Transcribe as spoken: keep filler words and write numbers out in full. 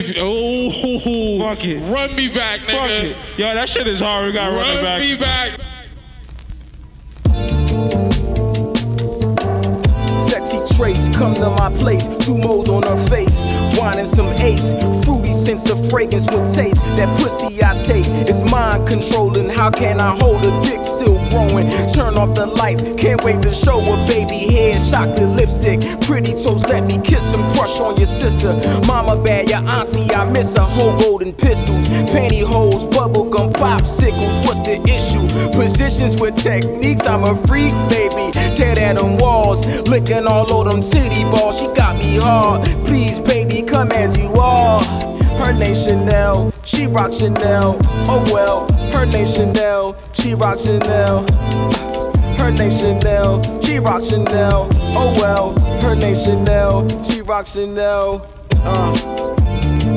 Oh, fuck it. Run me back, nigga. Fuck it. Yo, that shit is hard. We gotta run, Run it back. me back. Sexy trace, come to my place. Two moles on her face, wine and some ace. Fruity sense of fragrance with taste. That pussy I take is mind controlling. How can I hold a dick still growing? Turn off the lights, can't wait to show a baby hair, chocolate lipstick. Pretty toes, let me kiss some, crush on your sister. Mama bad, your auntie, I miss her. Whole golden pistols, pantyhose, bubblegum popsicles. What's the issue? Positions with techniques, I'm a freak, baby. Tear down them walls, licking all over them titty balls. She got me hard. Please, baby, come as you are. Her name Chanel, she rock Chanel. Oh well, her name Chanel, she rock Chanel. Her name Chanel, she rock Chanel. Oh well, her name Chanel, she rock Chanel. Uh.